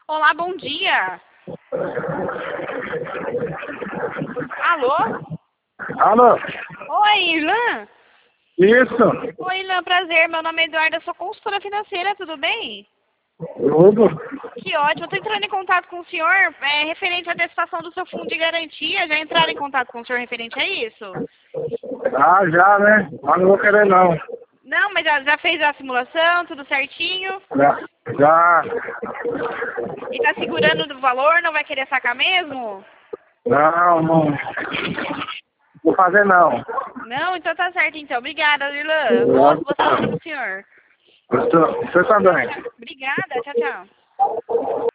Olá, bom dia. Alô? Alô? Oi, Irlan? Isso? Oi, Irlan, prazer. Meu nome é Eduarda, eu sou consultora financeira, tudo bem? Tudo? Que ótimo. Eu tô entrando em contato com o senhor referente à antecipação do seu fundo de garantia. Já entraram em contato com o senhor referente a isso? Ah, já, né? Mas não vou querer, não. Não, mas já fez a simulação, tudo certinho? Já. Já. E tá segurando do valor, não vai querer sacar mesmo? Não, não. Vou fazer, não. Não? Então tá certo, então. Obrigada, Irlan. Boa semana pro senhor. Você também. Obrigada, tchau, tchau.